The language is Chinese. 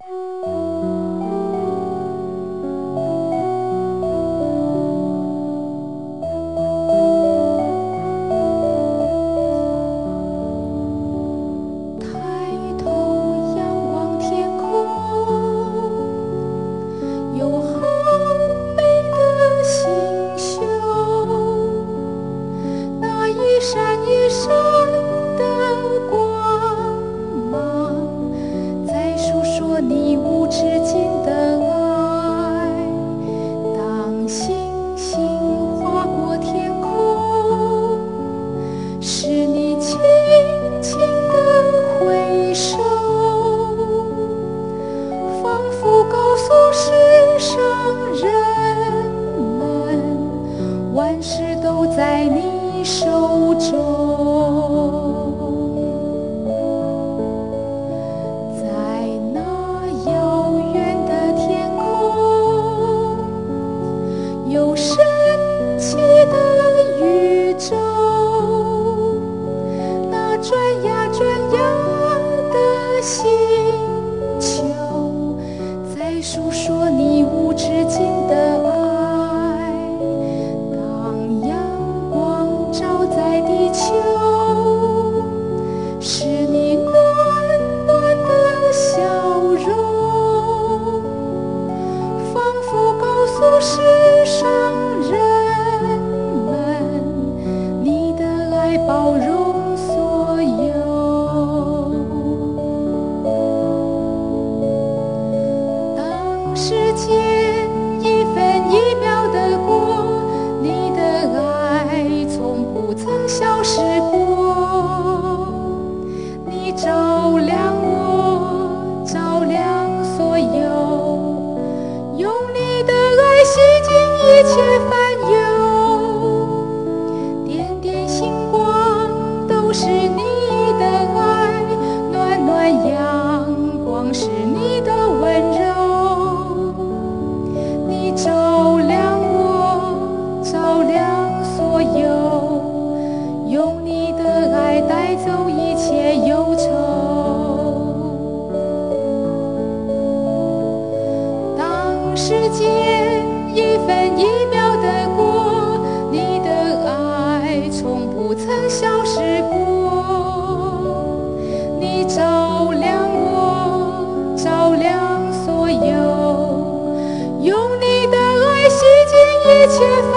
你无止境的爱，当星星划过天空，是你轻轻的挥手，仿佛告诉世上人们，万事都在你手中。有神奇的宇宙，那转呀转呀的星球，在诉说你无止境的爱。当阳光照在地球，是你暖暖的笑容，仿佛告诉世上人们，你的爱包容所有。当时间一分一秒的过，你的爱从不曾消失过。你照亮我，照亮所有，用你的爱洗净一切烦忧，点点星光都是你的爱，暖暖阳光是你的温柔。你照亮我，照亮所有，用你的爱带走一切忧愁。当时间一分一秒的过，你的爱从不曾消失过。你照亮我，照亮所有，用你的爱洗净一切